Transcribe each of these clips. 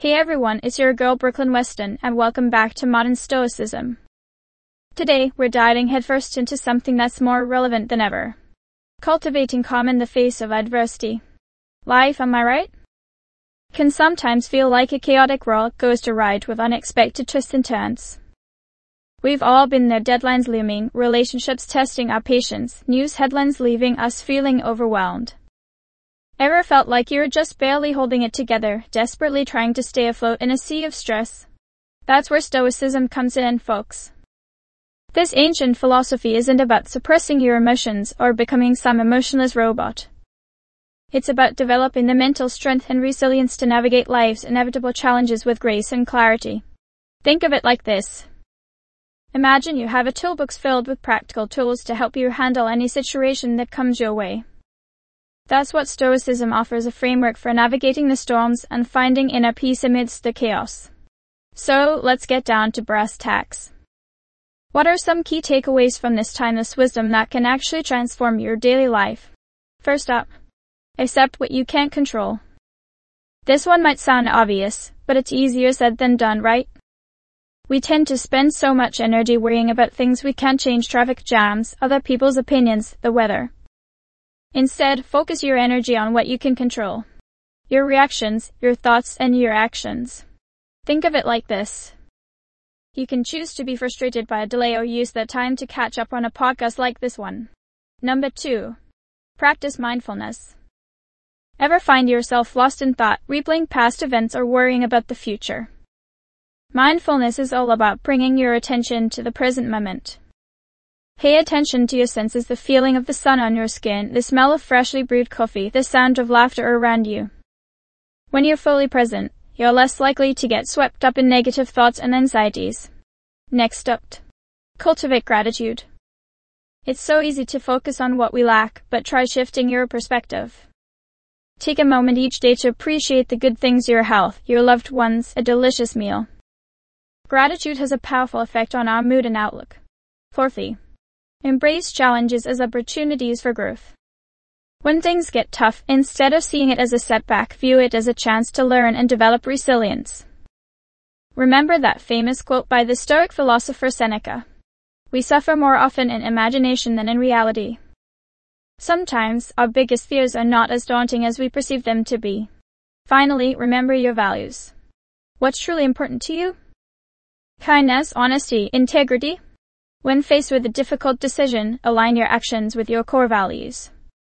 Hey everyone, it's your girl Brooklyn Weston, and welcome back to Modern Stoicism. Today, we're diving headfirst into something that's more relevant than ever. Cultivating calm in the face of adversity. Life, am I right? Can sometimes feel like a chaotic roller coaster ride with unexpected twists and turns. We've all been there, deadlines looming, relationships testing our patience, news headlines leaving us feeling overwhelmed. Ever felt like you're just barely holding it together, desperately trying to stay afloat in a sea of stress? That's where Stoicism comes in, folks. This ancient philosophy isn't about suppressing your emotions or becoming some emotionless robot. It's about developing the mental strength and resilience to navigate life's inevitable challenges with grace and clarity. Think of it like this. Imagine you have a toolbox filled with practical tools to help you handle any situation that comes your way. That's what Stoicism offers, a framework for navigating the storms and finding inner peace amidst the chaos. So, let's get down to brass tacks. What are some key takeaways from this timeless wisdom that can actually transform your daily life? First up, accept what you can't control. This one might sound obvious, but it's easier said than done, right? We tend to spend so much energy worrying about things we can't change: traffic jams, other people's opinions, the weather. Instead, focus your energy on what you can control. Your reactions, your thoughts, and your actions. Think of it like this. You can choose to be frustrated by a delay or use that time to catch up on a podcast like this one. Number 2. Practice mindfulness. Ever find yourself lost in thought, replaying past events, or worrying about the future? Mindfulness is all about bringing your attention to the present moment. Pay attention to your senses: the feeling of the sun on your skin, the smell of freshly brewed coffee, the sound of laughter around you. When you're fully present, you're less likely to get swept up in negative thoughts and anxieties. Next up, cultivate gratitude. It's so easy to focus on what we lack, but try shifting your perspective. Take a moment each day to appreciate the good things: your health, your loved ones, a delicious meal. Gratitude has a powerful effect on our mood and outlook. Fourthly, embrace challenges as opportunities for growth. When things get tough, instead of seeing it as a setback, view it as a chance to learn and develop resilience. Remember that famous quote by the Stoic philosopher Seneca: "We suffer more often in imagination than in reality." Sometimes, our biggest fears are not as daunting as we perceive them to be. Finally, remember your values. What's truly important to you? Kindness, honesty, integrity. When faced with a difficult decision, align your actions with your core values.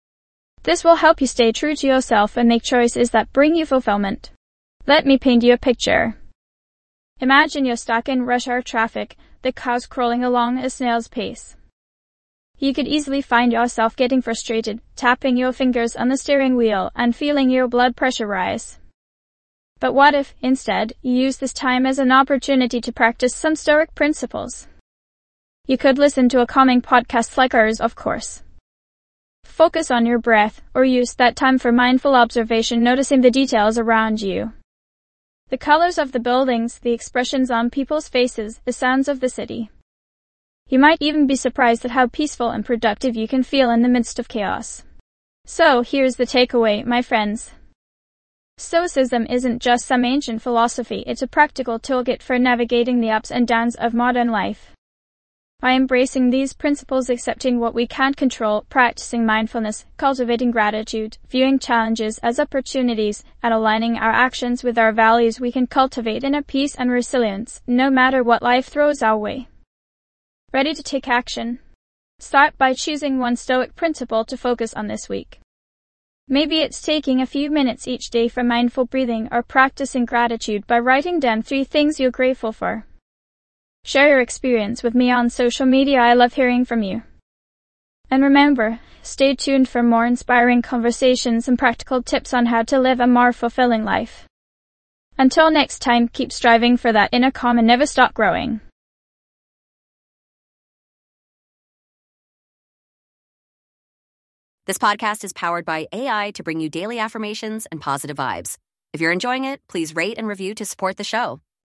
This will help you stay true to yourself and make choices that bring you fulfillment. Let me paint you a picture. Imagine you're stuck in rush hour traffic, the cars crawling along at a snail's pace. You could easily find yourself getting frustrated, tapping your fingers on the steering wheel and feeling your blood pressure rise. But what if, instead, you use this time as an opportunity to practice some Stoic principles? You could listen to a calming podcast like ours, of course. Focus on your breath, or use that time for mindful observation, noticing the details around you. The colors of the buildings, the expressions on people's faces, the sounds of the city. You might even be surprised at how peaceful and productive you can feel in the midst of chaos. So, here's the takeaway, my friends. Stoicism isn't just some ancient philosophy, it's a practical toolkit for navigating the ups and downs of modern life. By embracing these principles, accepting what we can't control, practicing mindfulness, cultivating gratitude, viewing challenges as opportunities, and aligning our actions with our values, we can cultivate inner peace and resilience, no matter what life throws our way. Ready to take action? Start by choosing one Stoic principle to focus on this week. Maybe it's taking a few minutes each day for mindful breathing, or practicing gratitude by writing down 3 things you're grateful for. Share your experience with me on social media. I love hearing from you. And remember, stay tuned for more inspiring conversations and practical tips on how to live a more fulfilling life. Until next time, keep striving for that inner calm and never stop growing. This podcast is powered by AI to bring you daily affirmations and positive vibes. If you're enjoying it, please rate and review to support the show.